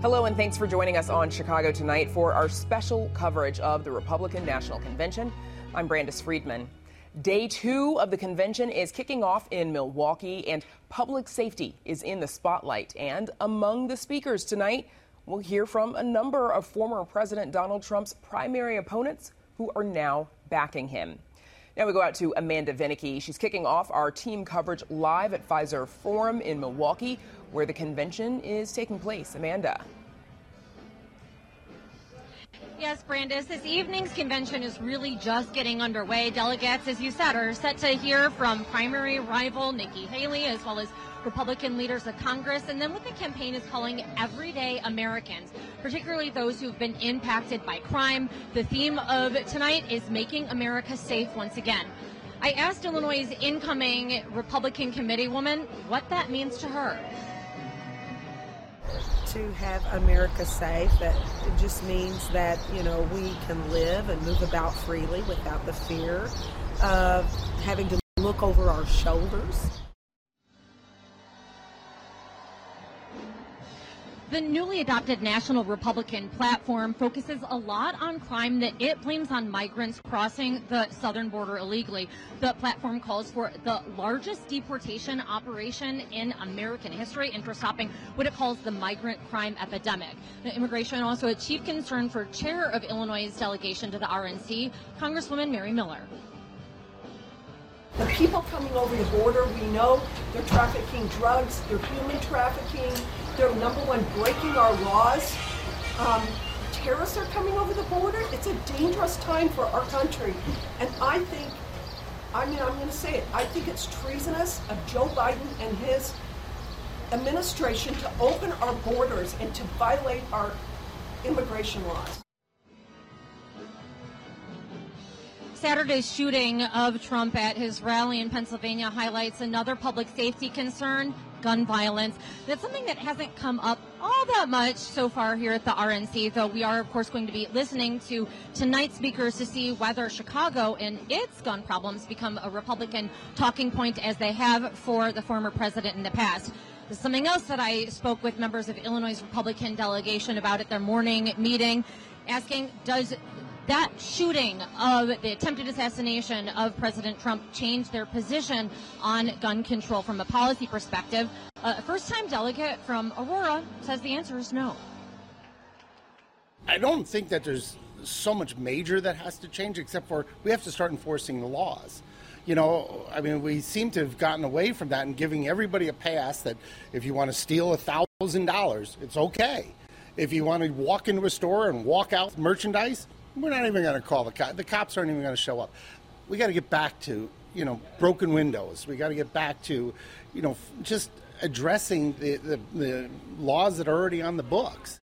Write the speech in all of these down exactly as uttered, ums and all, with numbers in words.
Hello, and thanks for joining us on Chicago Tonight for our special coverage of the Republican National Convention. I'm Brandis Friedman. Day two of the convention is kicking off in Milwaukee, and public safety is in the spotlight. And among the speakers tonight, we'll hear from a number of former President Donald Trump's primary opponents who are now backing him. Now we go out to Amanda Vinicky. She's kicking off our team coverage live at Pfizer Forum in Milwaukee, where the convention is taking place. Amanda. Yes, Brandis, this evening's convention is really just getting underway. Delegates, as you said, are set to hear from primary rival Nikki Haley, as well as Republican leaders of Congress, and then what the campaign is calling everyday Americans, particularly those who've been impacted by crime. The theme of tonight is making America safe once again. I asked Illinois' incoming Republican committeewoman what that means to her. To have America safe, that it just means that, you know, we can live and move about freely without the fear of having to look over our shoulders. The newly adopted National Republican platform focuses a lot on crime that it blames on migrants crossing the southern border illegally. The platform calls for the largest deportation operation in American history and for stopping what it calls the migrant crime epidemic. The immigration also a chief concern for chair of Illinois' delegation to the R N C, Congresswoman Mary Miller. The people coming over the border, we know they're trafficking drugs, they're human trafficking, they're number one breaking our laws. Um, terrorists are coming over the border. It's a dangerous time for our country. And I think, I mean, I'm going to say it, I think it's treasonous of Joe Biden and his administration to open our borders and to violate our immigration laws. Saturday's shooting of Trump at his rally in Pennsylvania highlights another public safety concern, gun violence. That's something that hasn't come up all that much so far here at the R N C, though we are, of course, going to be listening to tonight's speakers to see whether Chicago and its gun problems become a Republican talking point as they have for the former president in the past. There's something else that I spoke with members of Illinois' Republican delegation about at their morning meeting, asking, does that shooting of the attempted assassination of President Trump change their position on gun control from a policy perspective? A first-time delegate from Aurora says the answer is no. I don't think that there's so much major that has to change, except for we have to start enforcing the laws. You know, I mean, we seem to have gotten away from that and giving everybody a pass that if you want to steal a thousand dollars, it's okay. If you want to walk into a store and walk out merchandise, we're not even going to call the cops. The cops aren't even going to show up. We got to get back to, you know, broken windows. We got to get back to, you know, just addressing the, the, the laws that are already on the books.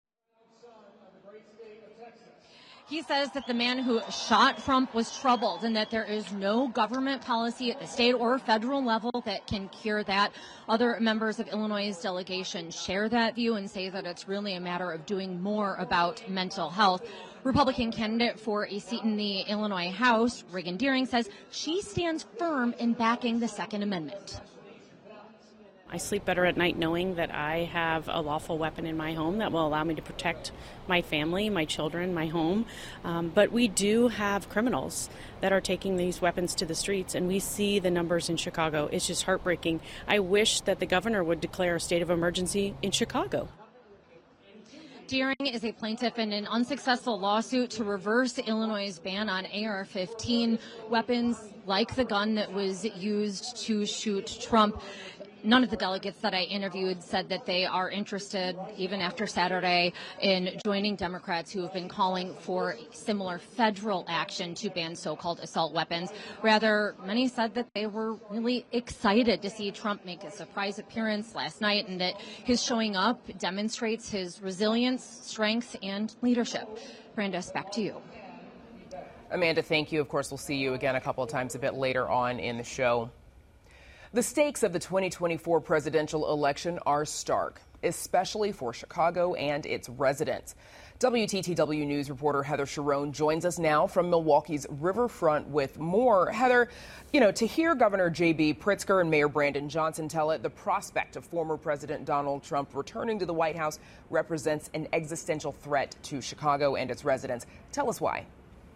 He says that the man who shot Trump was troubled and that there is no government policy at the state or federal level that can cure that. Other members of Illinois' delegation share that view and say that it's really a matter of doing more about mental health. Republican candidate for a seat in the Illinois House, Reagan Deering, says she stands firm in backing the Second Amendment. I sleep better at night knowing that I have a lawful weapon in my home that will allow me to protect my family, my children, my home. Um, but we do have criminals that are taking these weapons to the streets, and we see the numbers in Chicago. It's just heartbreaking. I wish that the governor would declare a state of emergency in Chicago. Deering is a plaintiff in an unsuccessful lawsuit to reverse Illinois' ban on A R fifteen weapons like the gun that was used to shoot Trump. None of the delegates that I interviewed said that they are interested, even after Saturday, in joining Democrats who have been calling for similar federal action to ban so-called assault weapons. Rather, many said that they were really excited to see Trump make a surprise appearance last night and that his showing up demonstrates his resilience, strength, and leadership. Brandis, back to you. Amanda, thank you. Of course, we'll see you again a couple of times a bit later on in the show. The stakes of the twenty twenty-four presidential election are stark, especially for Chicago and its residents. W T T W News reporter Heather Cherone joins us now from Milwaukee's riverfront with more. Heather, you know, to hear Governor J B Pritzker and Mayor Brandon Johnson tell it, the prospect of former President Donald Trump returning to the White House represents an existential threat to Chicago and its residents. Tell us why.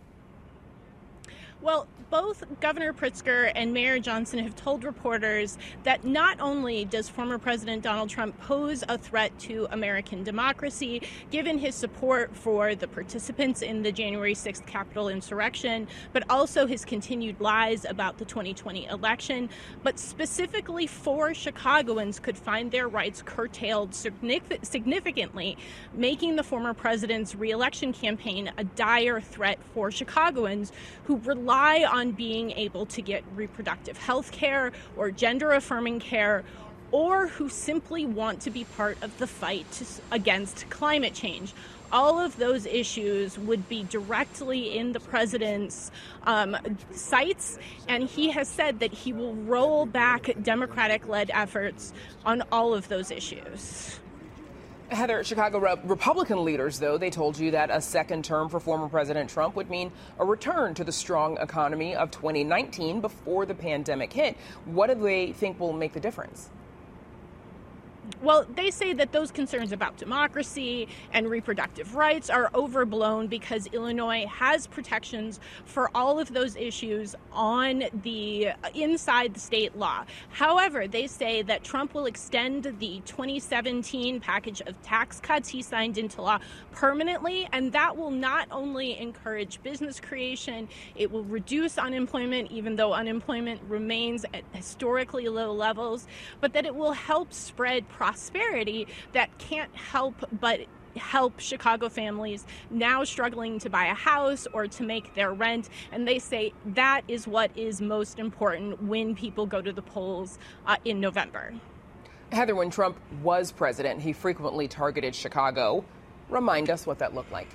Well, both Governor Pritzker and Mayor Johnson have told reporters that not only does former President Donald Trump pose a threat to American democracy, given his support for the participants in the January sixth Capitol insurrection, but also his continued lies about the twenty twenty election, but specifically four Chicagoans could find their rights curtailed significantly, making the former president's re-election campaign a dire threat for Chicagoans who rely on being able to get reproductive health care or gender-affirming care, or who simply want to be part of the fight to, against climate change. All of those issues would be directly in the president's um, sights, and he has said that he will roll back Democratic-led efforts on all of those issues. Heather, Chicago Republican leaders, though, they told you that a second term for former President Trump would mean a return to the strong economy of twenty nineteen before the pandemic hit. What do they think will make the difference? Well, they say that those concerns about democracy and reproductive rights are overblown because Illinois has protections for all of those issues on the inside the state law. However, they say that Trump will extend the twenty seventeen package of tax cuts he signed into law permanently, and that will not only encourage business creation, it will reduce unemployment, even though unemployment remains at historically low levels, but that it will help spread prosperity that can't help but help Chicago families now struggling to buy a house or to make their rent. And they say that is what is most important when people go to the polls uh, in November. Heather, when Trump was president, he frequently targeted Chicago. Remind us what that looked like.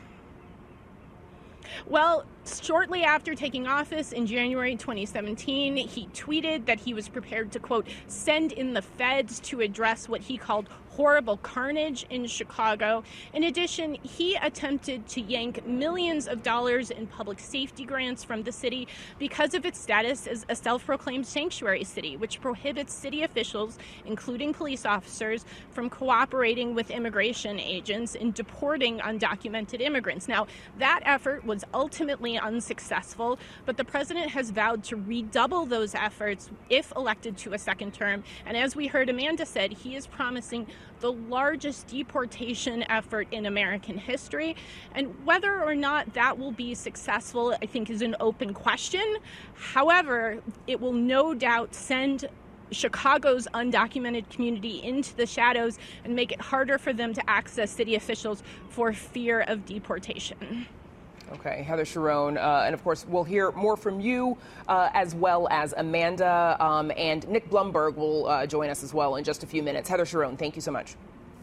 Well, shortly after taking office in January twenty seventeen, he tweeted that he was prepared to, quote, send in the feds to address what he called horrible carnage in Chicago. In addition, he attempted to yank millions of dollars in public safety grants from the city because of its status as a self-proclaimed sanctuary city, which prohibits city officials, including police officers, from cooperating with immigration agents in deporting undocumented immigrants. Now, that effort was ultimately unsuccessful, but the president has vowed to redouble those efforts if elected to a second term. And as we heard Amanda said, he is promising the largest deportation effort in American history. And whether or not that will be successful, I think, is an open question. However, it will no doubt send Chicago's undocumented community into the shadows and make it harder for them to access city officials for fear of deportation. Okay, Heather Cherone, uh, and of course we'll hear more from you uh, as well as Amanda, um, and Nick Blumberg will uh, join us as well in just a few minutes. Heather Cherone, thank you so much.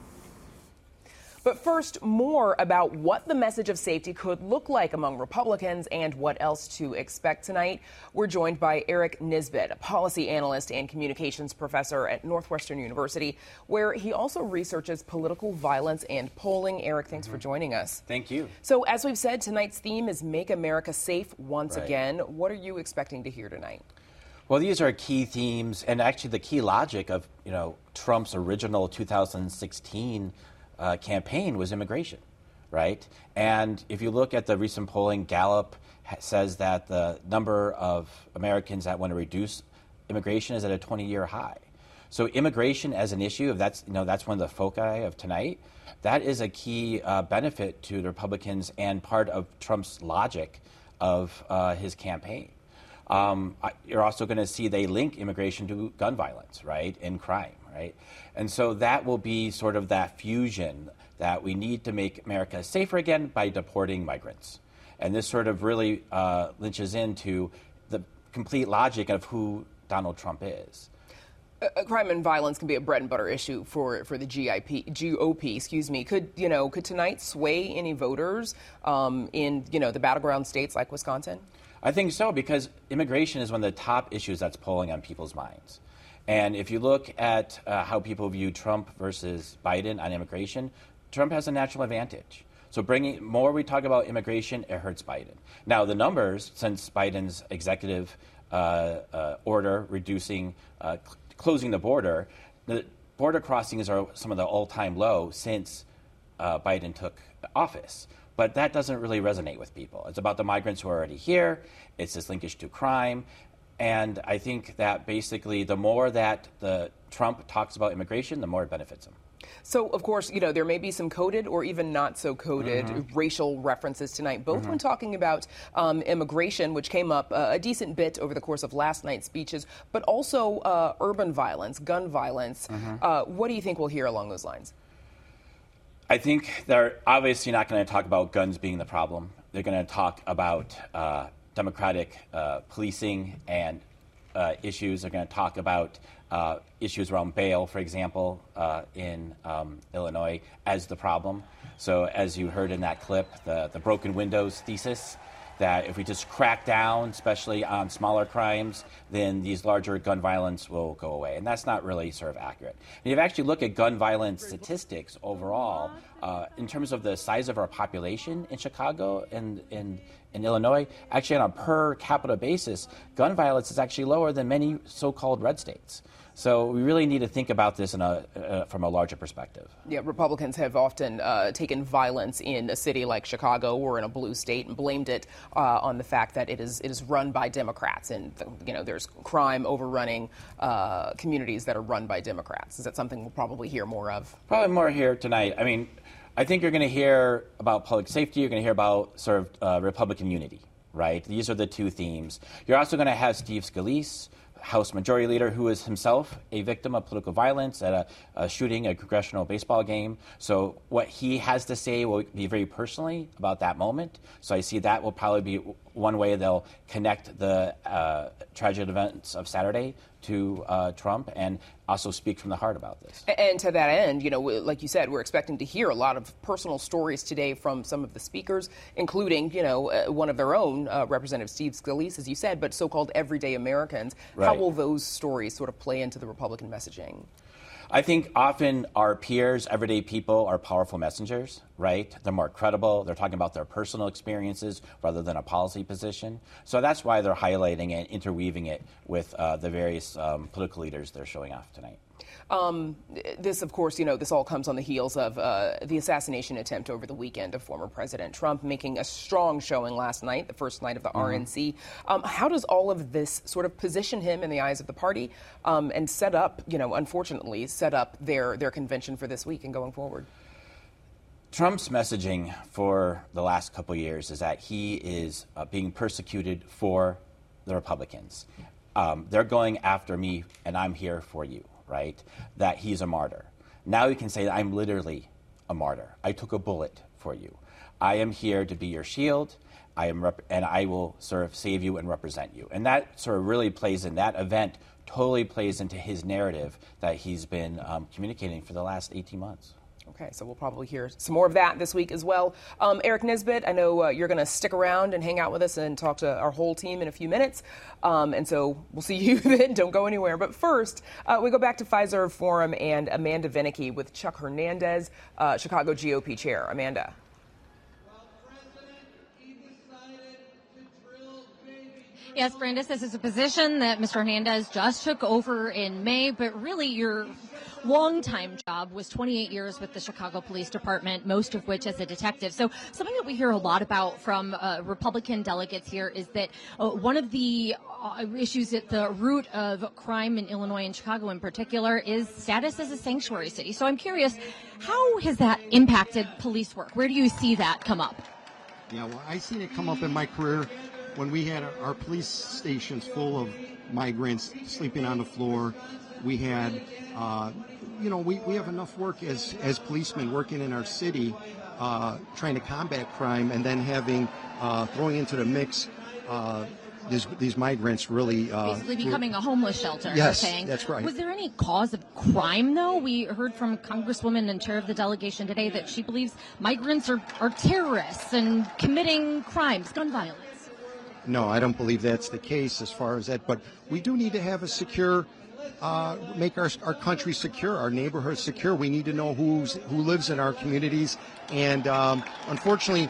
But first, more about what the message of safety could look like among Republicans and what else to expect tonight. We're joined by Eric Nisbet, a policy analyst and communications professor at Northwestern University, where he also researches political violence and polling. Eric, thanks mm-hmm. for joining us. Thank you. So, as we've said, tonight's theme is Make America Safe Once right. Again. What are you expecting to hear tonight? Well, these are key themes, and actually the key logic of, you know, Trump's original two thousand sixteen Uh, campaign was immigration, right? And if you look at the recent polling, Gallup ha- says that the number of Americans that want to reduce immigration is at a twenty-year high. So immigration as an issue, if that's you know that's one of the foci of tonight, that is a key uh, benefit to the Republicans and part of Trump's logic of uh, his campaign. Um, you're also going to see they link immigration to gun violence, right, and crime, right? And so that will be sort of that fusion that we need to make America safer again by deporting migrants. And this sort of really uh, lynches into the complete logic of who Donald Trump is. Uh, crime and violence can be a bread and butter issue for, for the G I P, G O P, excuse me. Could, you know, could tonight sway any voters um, in, you know, the battleground states like Wisconsin? I think so, because immigration is one of the top issues that's polling on people's minds. And if you look at uh, how people view Trump versus Biden on immigration, Trump has a natural advantage. So bringing more we talk about immigration, it hurts Biden. Now, the numbers, since Biden's executive uh, uh, order reducing, uh, cl- closing the border, the border crossings are some of the all-time low since uh, Biden took office. But that doesn't really resonate with people. It's about the migrants who are already here. It's this linkage to crime. And I think that basically the more that the Trump talks about immigration, the more it benefits him. So, of course, you know, there may be some coded or even not so coded Mm-hmm. racial references tonight, both Mm-hmm. when talking about um, immigration, which came up uh, a decent bit over the course of last night's speeches, but also uh, urban violence, gun violence. Mm-hmm. Uh, what do you think we'll hear along those lines? I think they're obviously not going to talk about guns being the problem. They're going to talk about uh, democratic uh, policing and uh, issues. They're going to talk about uh, issues around bail, for example, uh, in um, Illinois as the problem. So as you heard in that clip, the, the broken windows thesis, that if we just crack down, especially on smaller crimes, then these larger gun violence will go away. And that's not really sort of accurate. And if you actually look at gun violence statistics overall, uh, in terms of the size of our population in Chicago and in, in Illinois, actually on a per capita basis, gun violence is actually lower than many so-called red states. So we really need to think about this in a, uh, from a larger perspective. Yeah, Republicans have often uh, taken violence in a city like Chicago or in a blue state and blamed it uh, on the fact that it is it is run by Democrats, and you know there's crime overrunning uh, communities that are run by Democrats. Is that something we'll probably hear more of? Probably more here tonight. I mean, I think you're going to hear about public safety. You're going to hear about sort of uh, Republican unity, right? These are the two themes. You're also going to have Steve Scalise, House Majority Leader, who is himself a victim of political violence at a, a shooting, a congressional baseball game. So what he has to say will be very personally about that moment. So I see that will probably be one way they'll connect the uh, tragic events of Saturday to uh, Trump and also speak from the heart about this. And to that end, you know, like you said, we're expecting to hear a lot of personal stories today from some of the speakers, including, you know, uh, one of their own, uh, Representative Steve Scalise, as you said, but so-called everyday Americans. Right. How will those stories sort of play into the Republican messaging? I think often our peers, everyday people, are powerful messengers, right? They're more credible. They're talking about their personal experiences rather than a policy position. So that's why they're highlighting it, interweaving it with uh, the various um, political leaders they're showing off tonight. Um, this, of course, you know, this all comes on the heels of uh, the assassination attempt over the weekend of former President Trump, making a strong showing last night, the first night of the mm-hmm. R N C. Um, how does all of this sort of position him in the eyes of the party um, and set up, you know, unfortunately, set up their, their convention for this week and going forward? Trump's messaging for the last couple of years is that he is uh, being persecuted for the Republicans. Um, they're going after me, and I'm here for you. Right, that he's a martyr. Now he can say that I'm literally a martyr. I took a bullet for you. I am here to be your shield. I am, rep- and I will sort of save you and represent you. And that sort of really plays in that event. Totally plays into his narrative that he's been um, communicating for the last eighteen months. Okay, so we'll probably hear some more of that this week as well. Um, Eric Nisbet, I know uh, you're going to stick around and hang out with us and talk to our whole team in a few minutes. Um, and so we'll see you then. Don't go anywhere. But first, uh, we go back to Fiserv Forum and Amanda Vinicky with Chuck Hernandez, uh, Chicago G O P chair. Amanda. Yes, Brandis, this is a position that Mister Hernandez just took over in May, but really your longtime job was twenty-eight years with the Chicago Police Department, most of which as a detective. So something that we hear a lot about from uh, Republican delegates here is that uh, one of the uh, issues at the root of crime in Illinois and Chicago in particular is status as a sanctuary city. So I'm curious, how has that impacted police work? Where do you see that come up? Yeah, well, I seen it come up in my career when we had our police stations full of migrants sleeping on the floor. We had, uh, you know, we, we have enough work as, as policemen working in our city, uh, trying to combat crime, and then having, uh, throwing into the mix, uh, these, these migrants really... Uh, Basically becoming a homeless shelter. Yes, you're saying. that's right. Was there any cause of crime, though? We heard from Congresswoman and chair of the delegation today that she believes migrants are, are terrorists and committing crimes, gun violence. No, I don't believe that's the case as far as that, but we do need to have a secure uh, make our, our country secure, our neighborhoods secure. We need to know who's, who lives in our communities. And um, unfortunately,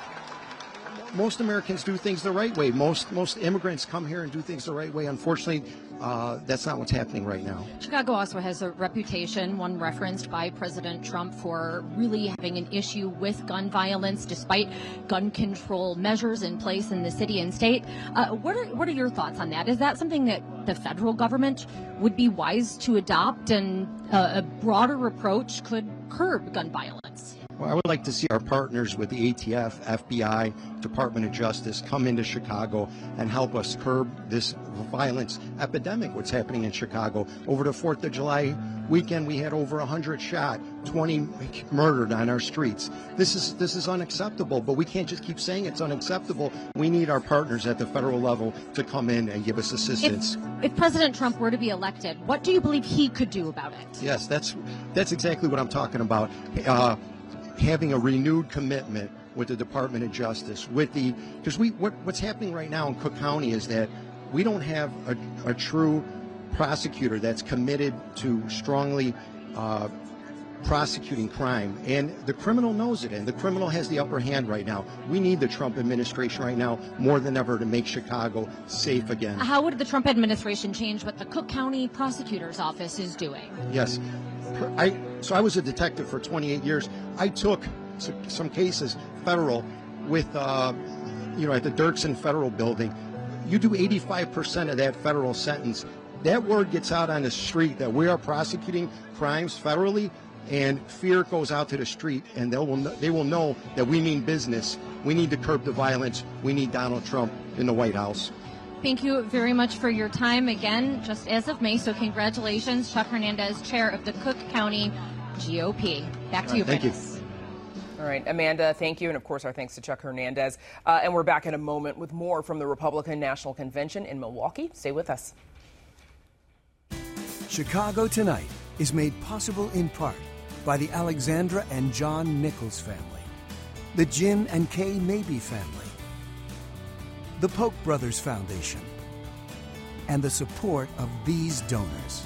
most Americans do things the right way. Most most immigrants come here and do things the right way. Unfortunately, uh, that's not what's happening right now. Chicago also has a reputation, one referenced by President Trump, for really having an issue with gun violence, despite gun control measures in place in the city and state. Uh, what are what are your thoughts on that? Is that something that the federal government would be wise to adopt, and uh, a broader approach could curb gun violence? Well, I would like to see our partners with the A T F, F B I, Department of Justice come into Chicago and help us curb this violence epidemic, what's happening in Chicago. Over the fourth of July weekend, we had over one hundred shot, twenty murdered on our streets. This is this is unacceptable, but we can't just keep saying it's unacceptable. We need our partners at the federal level to come in and give us assistance. If, if President Trump were to be elected, what do you believe he could do about it? Yes, that's that's exactly what I'm talking about. Uh, having a renewed commitment with the Department of Justice, with the because we what, what's happening right now in Cook County is that we don't have a, a true prosecutor that's committed to strongly uh, prosecuting crime, and the criminal knows it, and the criminal has the upper hand right now. We need the Trump administration right now more than ever to make Chicago safe again. How would the Trump administration change what the Cook County Prosecutor's Office is doing? Yes. I, so I was a detective for twenty-eight years. I took some cases federal with, uh, you know, at the Dirksen Federal Building. You do eighty-five percent of that federal sentence. That word gets out on the street that we are prosecuting crimes federally, and fear goes out to the street, and they will they will know that we mean business. We need to curb the violence. We need Donald Trump in the White House. Thank you very much for your time again, just as of May. So congratulations, Chuck Hernandez, chair of the Cook County G O P. Back to All you, right, Brandis. Thank you. All right, Amanda, thank you. And of course, our thanks to Chuck Hernandez. Uh, and we're back in a moment with more from the Republican National Convention in Milwaukee. Stay with us. Chicago Tonight is made possible in part by the Alexandra and John Nichols family, the Jim and Kay Mabey family, the Polk Brothers Foundation, and the support of these donors.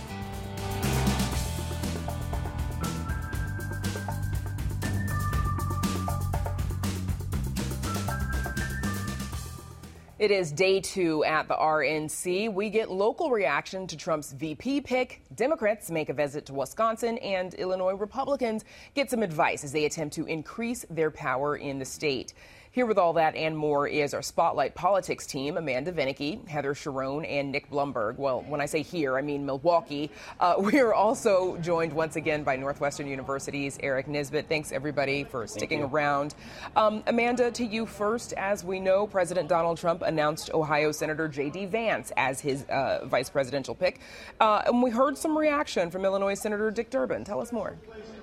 It is day two at the R N C. We get local reaction to Trump's V P pick. Democrats make a visit to Wisconsin, and Illinois Republicans get some advice as they attempt to increase their power in the state. Here with all that and more is our Spotlight Politics team, Amanda Vinicky, Heather Sharon, and Nick Blumberg. Well, when I say here, I mean Milwaukee. Uh, we are also joined once again by Northwestern University's Eric Nisbet. Thanks, everybody, for sticking around. Um, Amanda, to you first. As we know, President Donald Trump announced Ohio Senator J D Vance as his uh, vice presidential pick. Uh, and we heard some reaction from Illinois Senator Dick Durbin. Tell us more.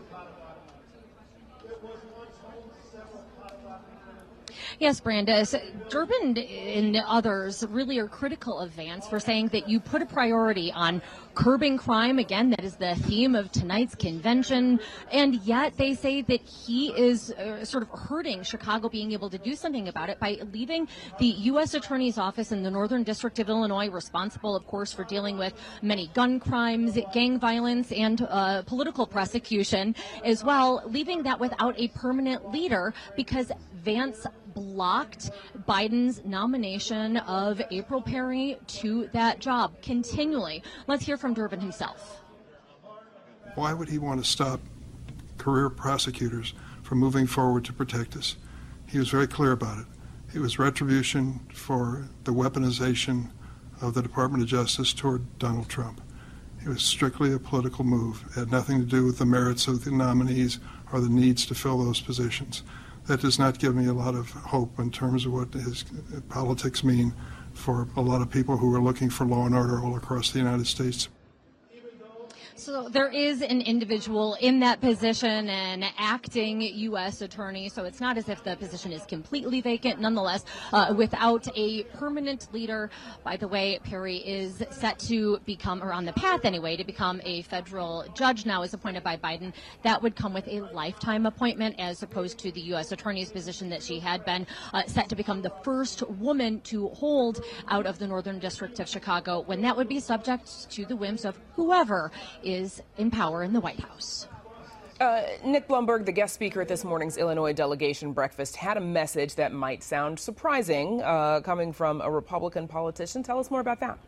Yes, Brandis. Durbin and others really are critical of Vance for saying that you put a priority on curbing crime. Again, that is the theme of tonight's convention. And yet they say that he is uh, sort of hurting Chicago being able to do something about it by leaving the U S Attorney's Office in the Northern District of Illinois, responsible, of course, for dealing with many gun crimes, gang violence, and uh, political prosecution as well, leaving that without a permanent leader because Vance blocked Biden's nomination of April Perry to that job continually. Let's hear from Durbin himself. Why would he want to stop career prosecutors from moving forward to protect us? He was very clear about it. It was retribution for the weaponization of the Department of Justice toward Donald Trump. It was strictly a political move. It had nothing to do with the merits of the nominees or the needs to fill those positions. That does not give me a lot of hope in terms of what his politics mean for a lot of people who are looking for law and order all across the United States. So there is an individual in that position, an acting U S attorney, so it's not as if the position is completely vacant. Nonetheless, uh, without a permanent leader, by the way, Perry is set to become, or on the path anyway, to become a federal judge now, is appointed by Biden. That would come with a lifetime appointment as opposed to the U S attorney's position that she had been uh, set to become the first woman to hold out of the Northern District of Chicago, when that would be subject to the whims of whoever is in power in the White House. Uh, Nick Blumberg, the guest speaker at this morning's Illinois delegation breakfast, had a message that might sound surprising uh, coming from a Republican politician. Tell us more about that.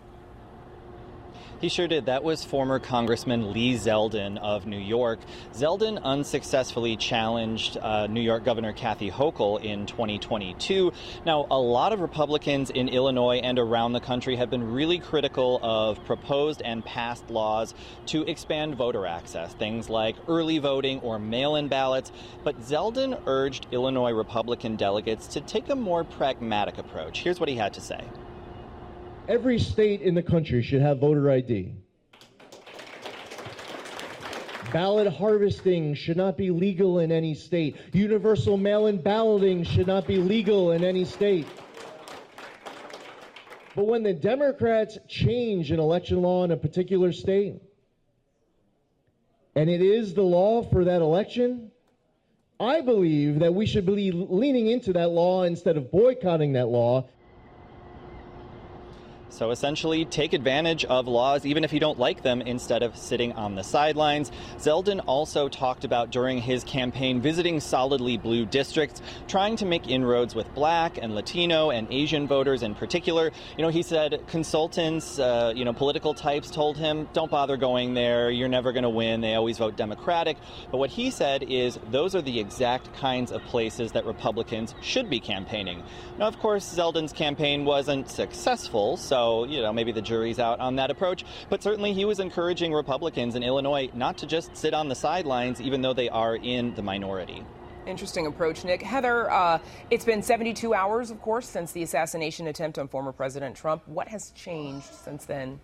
He sure did. That was former Congressman Lee Zeldin of New York. Zeldin unsuccessfully challenged uh, New York Governor Kathy Hochul in twenty twenty-two. Now, a lot of Republicans in Illinois and around the country have been really critical of proposed and passed laws to expand voter access, things like early voting or mail-in ballots. But Zeldin urged Illinois Republican delegates to take a more pragmatic approach. Here's what he had to say. Every state in the country should have voter I D. Ballot harvesting should not be legal in any state. Universal mail-in balloting should not be legal in any state. But when the Democrats change an election law in a particular state, and it is the law for that election, I believe that we should be leaning into that law instead of boycotting that law. So essentially, take advantage of laws, even if you don't like them, instead of sitting on the sidelines. Zeldin also talked about during his campaign visiting solidly blue districts, trying to make inroads with Black and Latino and Asian voters in particular. You know, he said consultants, uh, you know, political types told him, don't bother going there. You're never going to win. They always vote Democratic. But what he said is those are the exact kinds of places that Republicans should be campaigning. Now, of course, Zeldin's campaign wasn't successful, so So, you know, maybe the jury's out on that approach. But certainly he was encouraging Republicans in Illinois not to just sit on the sidelines, even though they are in the minority. Interesting approach, Nick. Heather, uh, it's been seventy-two hours, of course, since the assassination attempt on former President Trump. What has changed since then?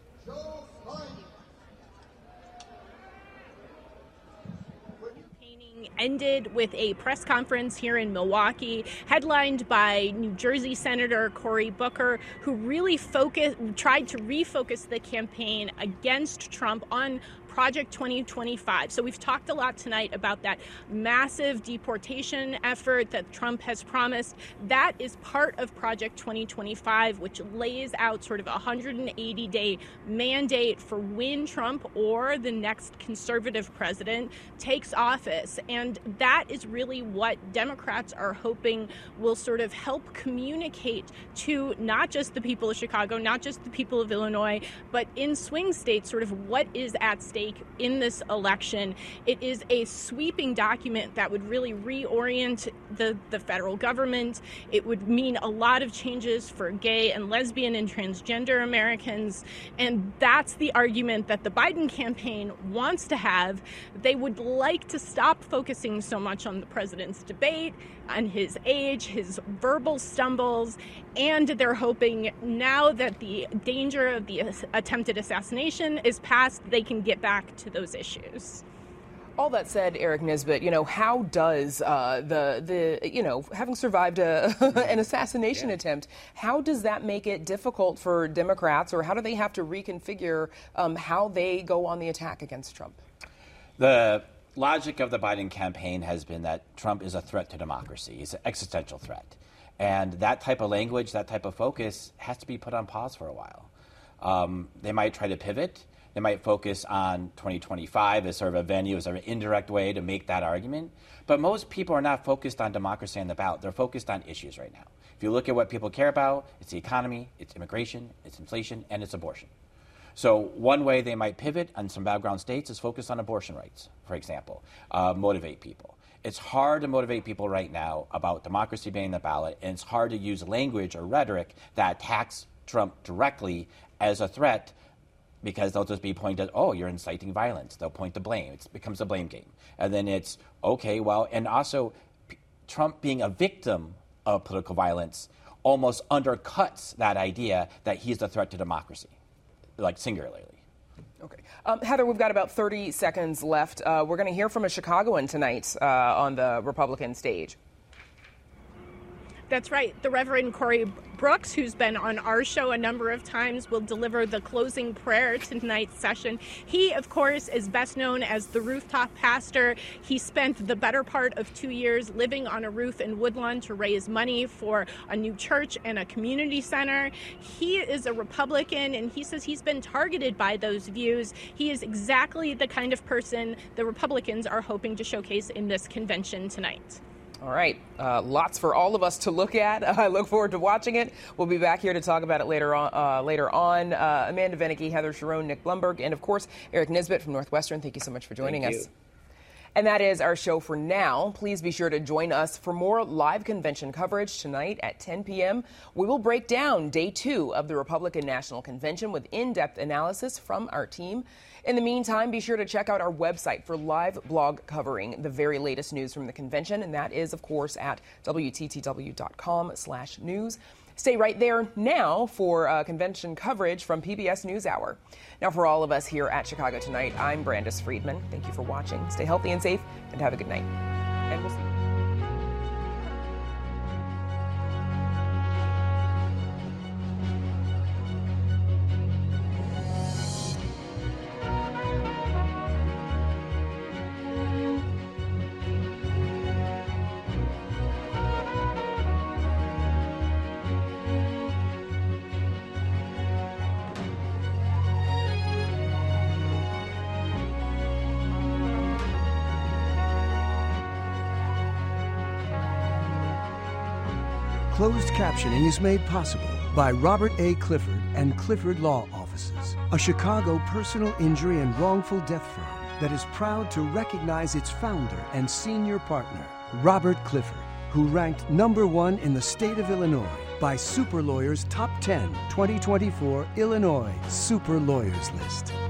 Ended with a press conference here in Milwaukee, headlined by New Jersey Senator Cory Booker, who really focused, tried to refocus the campaign against Trump on Project twenty twenty-five. So we've talked a lot tonight about that massive deportation effort that Trump has promised. That is part of Project twenty twenty-five, which lays out sort of a one hundred eighty day mandate for when Trump or the next conservative president takes office. And that is really what Democrats are hoping will sort of help communicate to not just the people of Chicago, not just the people of Illinois, but in swing states, sort of what is at stake in this election. It is a sweeping document that would really reorient the, the federal government. It would mean a lot of changes for gay and lesbian and transgender Americans. And that's the argument that the Biden campaign wants to have. They would like to stop focusing so much on the president's debate, on his age, his verbal stumbles, and they're hoping now that the danger of the attempted assassination is past, they can get back to those issues. All that said, Eric Nisbet, you know, how does uh, the, the, you know, having survived a, an assassination yeah. attempt, how does that make it difficult for Democrats, or how do they have to reconfigure um, how they go on the attack against Trump? The logic of the Biden campaign has been that Trump is a threat to democracy. He's an existential threat. And that type of language, that type of focus has to be put on pause for a while. Um, they might try to pivot. They might focus on twenty twenty-five as sort of a venue, as an indirect way to make that argument. But most people are not focused on democracy on the ballot. They're focused on issues right now. If you look at what people care about, it's the economy, it's immigration, it's inflation, and it's abortion. So one way they might pivot on some battleground states is focus on abortion rights, for example, uh, motivate people. It's hard to motivate people right now about democracy being the ballot, and it's hard to use language or rhetoric that attacks Trump directly as a threat, because they'll just be pointed, oh, you're inciting violence. They'll point the blame. It becomes a blame game. And then it's, okay, well, and also P- Trump being a victim of political violence almost undercuts that idea that he's a threat to democracy, like singularly. Okay. Um, Heather, we've got about thirty seconds left. Uh, we're going to hear from a Chicagoan tonight uh, on the Republican stage. That's right. The Reverend Corey Brooks, who's been on our show a number of times, will deliver the closing prayer to tonight's session. He, of course, is best known as the rooftop pastor. He spent the better part of two years living on a roof in Woodlawn to raise money for a new church and a community center. He is a Republican, and he says he's been targeted by those views. He is exactly the kind of person the Republicans are hoping to showcase in this convention tonight. All right. Uh, lots for all of us to look at. I look forward to watching it. We'll be back here to talk about it later on. Uh, later on. Uh, Amanda Venneke, Heather Cherone, Nick Blumberg, and, of course, Eric Nisbet from Northwestern. Thank you so much for joining Thank us. you. And that is our show for now. Please be sure to join us for more live convention coverage tonight at ten p.m. We will break down day two of the Republican National Convention with in-depth analysis from our team. In the meantime, be sure to check out our website for live blog covering the very latest news from the convention, and that is, of course, at W T T W dot com slash news. Stay right there now for uh, convention coverage from P B S NewsHour. Now, for all of us here at Chicago Tonight, I'm Brandis Friedman. Thank you for watching. Stay healthy and safe, and have a good night. And we'll see you. Closed captioning is made possible by Robert A. Clifford and Clifford Law Offices, a Chicago personal injury and wrongful death firm that is proud to recognize its founder and senior partner, Robert Clifford, who ranked number one in the state of Illinois by Super Lawyers Top ten twenty twenty-four Illinois Super Lawyers List.